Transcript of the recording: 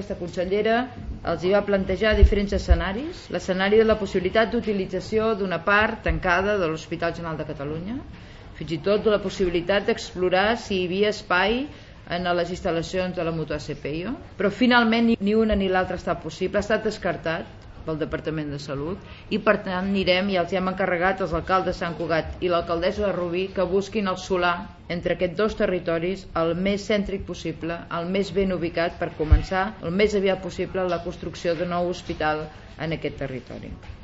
Aquesta consellera els hi va plantejar diferents escenaris. L'escenari de la possibilitat d'utilització d'una part tancada de l'Hospital General de Catalunya, fins i tot de la possibilitat d'explorar si hi havia espai en les instal·lacions de la Mútua Cepello, però finalment ni una ni l'altra està possible, ha estat descartat pel Departament de Salut i per tant anirem, i els hem encarregat als alcaldes de Sant Cugat i l'alcaldessa de Rubí que busquin el solar entre aquests dos territoris el més cèntric possible, el més ben ubicat per començar el més aviat possible la construcció d'un nou hospital en aquest territori.